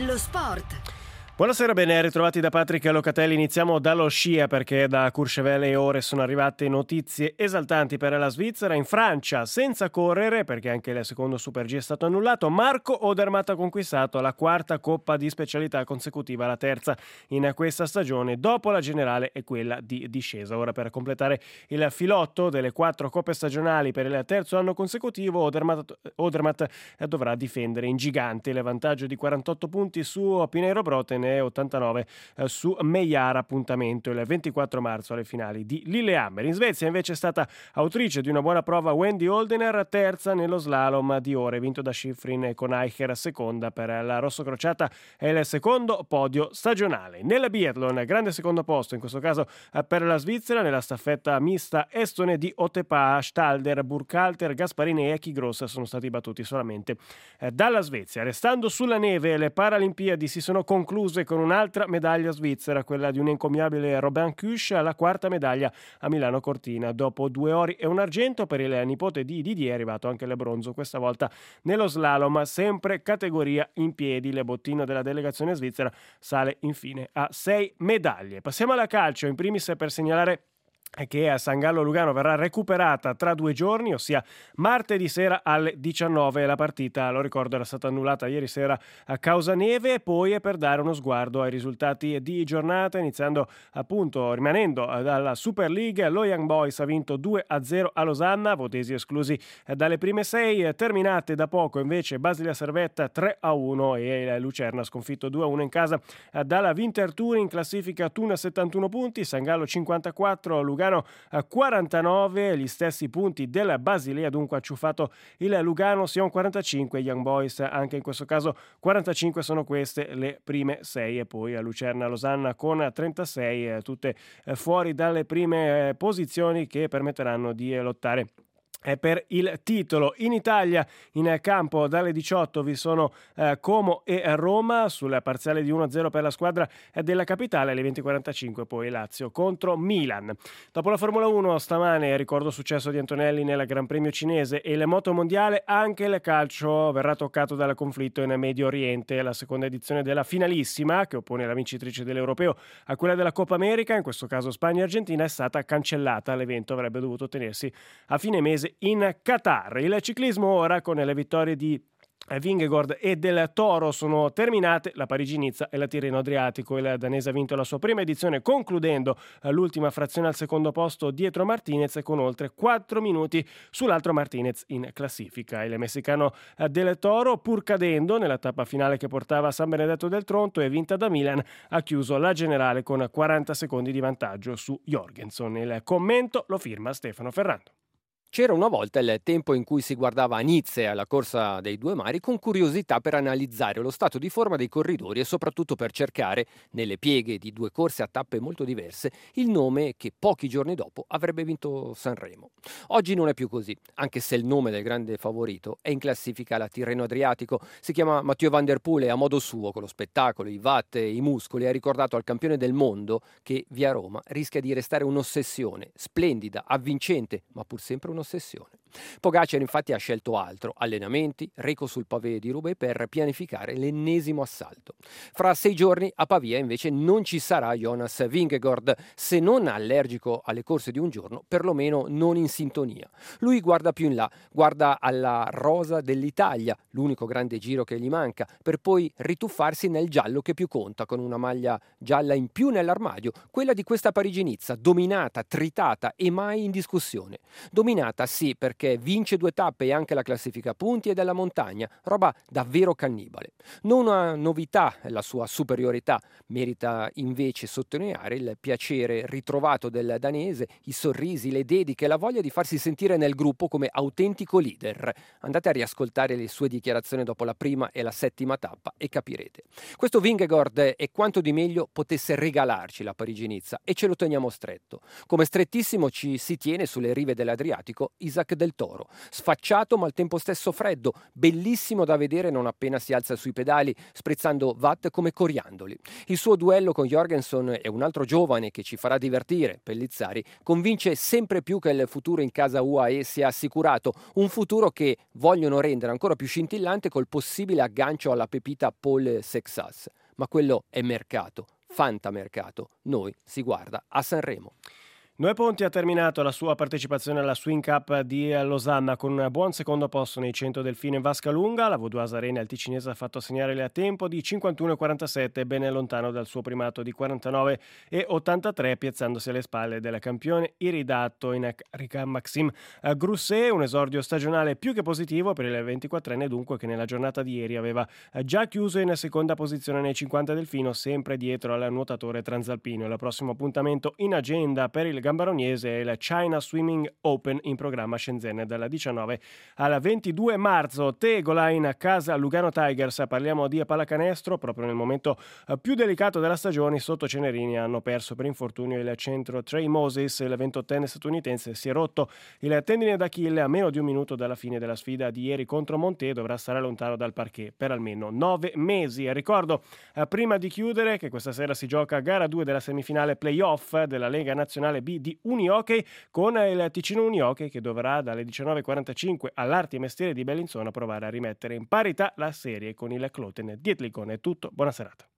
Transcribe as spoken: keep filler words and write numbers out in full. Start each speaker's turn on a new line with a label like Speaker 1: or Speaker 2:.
Speaker 1: Lo sport.
Speaker 2: Buonasera, ben ritrovati da Patrick Locatelli. Iniziamo dallo scia perché da Courchevel e ore sono arrivate notizie esaltanti per la Svizzera. In Francia, senza correre, perché anche il secondo Super G è stato annullato, Marco Odermatt ha conquistato la quarta coppa di specialità consecutiva, la terza in questa stagione, dopo la generale e quella di discesa. Ora, per completare il filotto delle quattro coppe stagionali per il terzo anno consecutivo, Odermatt, Odermatt dovrà difendere in gigante il vantaggio di quarantotto punti su Pinheiro Broten e ottantanove eh, su Meillard. Appuntamento il ventiquattro marzo alle finali di Lillehammer. In Svezia invece è stata autrice di una buona prova Wendy Holdener, terza nello slalom di ore, vinto da Schifrin con Eicher, seconda per la rossocrociata, è il secondo podio stagionale. Nella biathlon, grande secondo posto in questo caso eh, per la Svizzera nella staffetta mista estone di Otepää. Stalder, Burkhalter, Gasparini e Eki-Gross sono stati battuti solamente eh, dalla Svezia. Restando sulla neve, le Paralimpiadi si sono concluse con un'altra medaglia svizzera, quella di un incommiabile Robin Kusch, la quarta medaglia a Milano Cortina. Dopo due ori e un argento per il nipote di Didier è arrivato anche il bronzo, questa volta nello slalom, sempre categoria in piedi. Il bottino della delegazione svizzera sale infine a sei medaglie. Passiamo alla calcio, in primis per segnalare che a San Gallo Lugano verrà recuperata tra due giorni, ossia martedì sera alle diciannove. La partita, lo ricordo, era stata annullata ieri sera a causa neve. Poi è per dare uno sguardo ai risultati di giornata, iniziando appunto rimanendo dalla Super League. Lo Young Boys ha vinto due a zero a Losanna, votesi esclusi dalle prime sei. Terminate da poco invece Basilea Servette tre a uno e Lucerna sconfitto due a uno in casa dalla Winterthur. In classifica Thun settantuno punti, San Gallo cinquantaquattro, Lugano a quarantanove, gli stessi punti della Basilea, dunque ha ciuffato il Lugano. Sion quarantacinque, Young Boys anche in questo caso quarantacinque. Sono queste le prime sei, e poi a Lucerna Losanna con trentasei, eh, tutte eh, fuori dalle prime eh, posizioni che permetteranno di eh, lottare per il titolo. In Italia in campo dalle diciotto vi sono eh, Como e Roma sulla parziale di uno a zero per la squadra della capitale. Alle venti e quarantacinque poi Lazio contro Milan. Dopo la Formula uno stamane, ricordo successo di Antonelli nel Gran Premio cinese e il moto mondiale, anche il calcio verrà toccato dal conflitto in Medio Oriente. La seconda edizione della finalissima, che oppone la vincitrice dell'Europeo a quella della Coppa America, in questo caso Spagna e Argentina, è stata cancellata. L'evento avrebbe dovuto tenersi a fine mese in Qatar. Il ciclismo ora, con le vittorie di Vingegaard e del Toro sono terminate. La Parigi-Nizza e la Tirreno Adriatico. Il danese ha vinto la sua prima edizione, concludendo l'ultima frazione al secondo posto dietro Martinez con oltre quattro minuti sull'altro Martinez in classifica. Il messicano del Toro, pur cadendo nella tappa finale che portava a San Benedetto del Tronto e vinta da Milan, ha chiuso la generale con quaranta secondi di vantaggio su Jorgenson. Il commento lo firma Stefano Ferrando.
Speaker 3: C'era una volta il tempo in cui si guardava a Nizza e alla corsa dei due mari con curiosità per analizzare lo stato di forma dei corridori e soprattutto per cercare, nelle pieghe di due corse a tappe molto diverse, il nome che pochi giorni dopo avrebbe vinto Sanremo. Oggi non è più così, anche se il nome del grande favorito è in classifica alla Tirreno Adriatico. Si chiama Mathieu Van Der Poel e a modo suo, con lo spettacolo, i watt e i muscoli, ha ricordato al campione del mondo che via Roma rischia di restare un'ossessione, splendida, avvincente, ma pur sempre un'ossessione. Pogacar infatti ha scelto altro: allenamenti, reco sul pavé di Roubaix per pianificare l'ennesimo assalto. Fra sei giorni a Pavia invece non ci sarà Jonas Vingegaard, se non allergico alle corse di un giorno, perlomeno non in sintonia. Lui guarda più in là, guarda alla rosa dell'Italia, l'unico grande giro che gli manca, per poi rituffarsi nel giallo che più conta, con una maglia gialla in più nell'armadio, quella di questa Parigi-Nizza, dominata, tritata e mai in discussione. Dominata sì, perché vince due tappe e anche la classifica punti e della montagna, roba davvero cannibale. Non una novità la sua superiorità, merita invece sottolineare il piacere ritrovato del danese, i sorrisi, le dediche, la voglia di farsi sentire nel gruppo come autentico leader. Andate a riascoltare le sue dichiarazioni dopo la prima e la settima tappa e capirete. Questo Vingegaard è quanto di meglio potesse regalarci la Parigi-Nizza e ce lo teniamo stretto. Come strettissimo ci si tiene sulle rive dell'Adriatico Isaac Del del Toro. Sfacciato ma al tempo stesso freddo, bellissimo da vedere non appena si alza sui pedali, sprezzando watt come coriandoli. Il suo duello con Jorgensen e un altro giovane che ci farà divertire, Pellizzari, convince sempre più che il futuro in casa U A E sia assicurato, un futuro che vogliono rendere ancora più scintillante col possibile aggancio alla pepita Paul Sexas. Ma quello è mercato, fantamercato. Noi si guarda a Sanremo.
Speaker 2: Noè Ponti ha terminato la sua partecipazione alla Swing Cup di Losanna con un buon secondo posto nei cento delfino in vasca lunga. La Vaudoise Arena al ticinese ha fatto segnare a tempo di cinquantuno e quarantasette, ben lontano dal suo primato di quarantanove e ottantatré, piazzandosi alle spalle del campione iridato in carica Maxime Grousset. Un esordio stagionale più che positivo per il ventiquattrenne, dunque, che nella giornata di ieri aveva già chiuso in seconda posizione nei cinquanta delfino, sempre dietro al nuotatore transalpino. Il prossimo appuntamento in agenda per il gambaroniese è il China Swimming Open, in programma a Shenzhen dal diciannove al ventidue marzo. Tegola in casa Lugano Tigers. Parliamo di pallacanestro proprio nel momento più delicato della stagione. Sotto Cenerini hanno perso per infortunio il centro Trey Moses. Il ventottenne statunitense si è rotto il tendine d'Achille a meno di un minuto dalla fine della sfida di ieri contro Monte e dovrà stare lontano dal parquet per almeno nove mesi. Ricordo prima di chiudere che questa sera si gioca gara due della semifinale playoff della Lega Nazionale B di Unihockey, con il Ticino Unihockey che dovrà dalle diciannove e quarantacinque all'Arti e Mestieri di Bellinzona provare a rimettere in parità la serie con il Kloten Dietlikon. È tutto, buona serata.